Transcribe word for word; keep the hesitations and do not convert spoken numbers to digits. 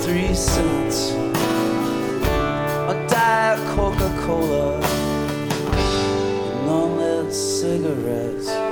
three cents. A Diet Coca-Cola, no less cigarettes.